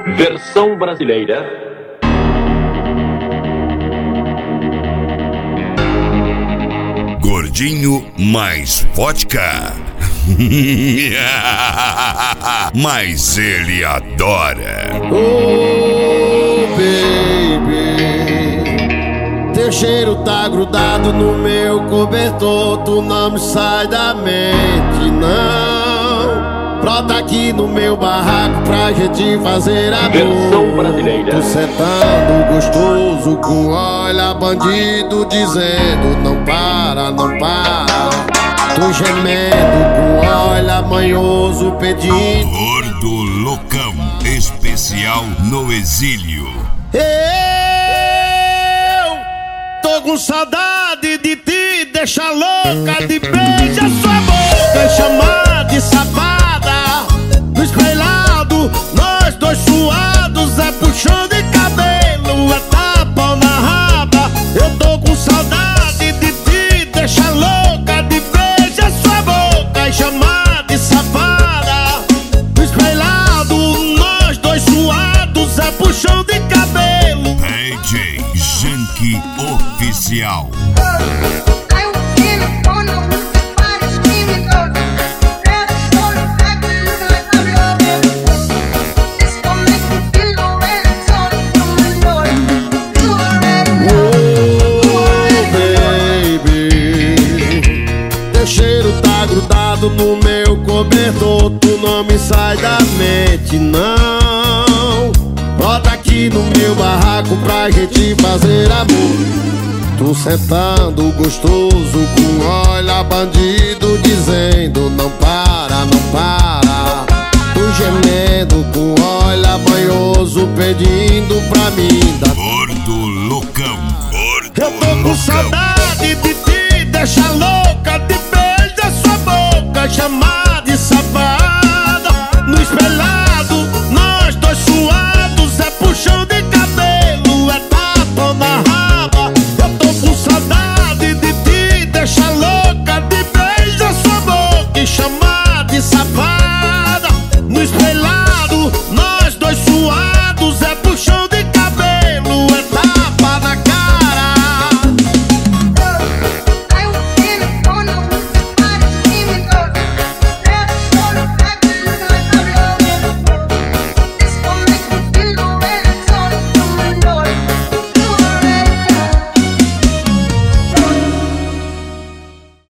Versão brasileira. Gordinho mais vodka. Mas ele adora. Oh, baby, teu cheiro tá grudado no meu cobertor. Tu não me sai da mente, não. Brota aqui no meu barraco pra gente fazer amor. Versão brasileira. Tu sentando gostoso com olha bandido dizendo não para, não para. Tu gemendo com olha manhoso pedindo. Gordo loucão especial no exílio. Eu tô com saudade de ti, deixa louca de beijar sua boca e chamar de safada. No espelhado, nós dois suados, é puxão de cabelo, é tapa na raba. Eu tô com saudade de ti, deixa louca de beijar sua boca e chamar de safada. No espelhado, nós dois suados, é puxão de cabelo. DJ Janky Oficial. No meu cobertor, tu não me sai da mente, não. Brota aqui no meu barraco pra gente fazer amor. Tu sentando gostoso com olha bandido dizendo não para, não para. Tu gemendo com olha banhoso pedindo pra mim dar. Gordo loucão, gordo Eu tô com loucão. saudade de ti, deixa louca de beijar sua boca, chamar de safada. No espelhado, nós dois suados, é puxão de cabelo, é tapa na raba. Eu tô com saudade de ti, deixa louca de beijar sua boca e chamar de safada.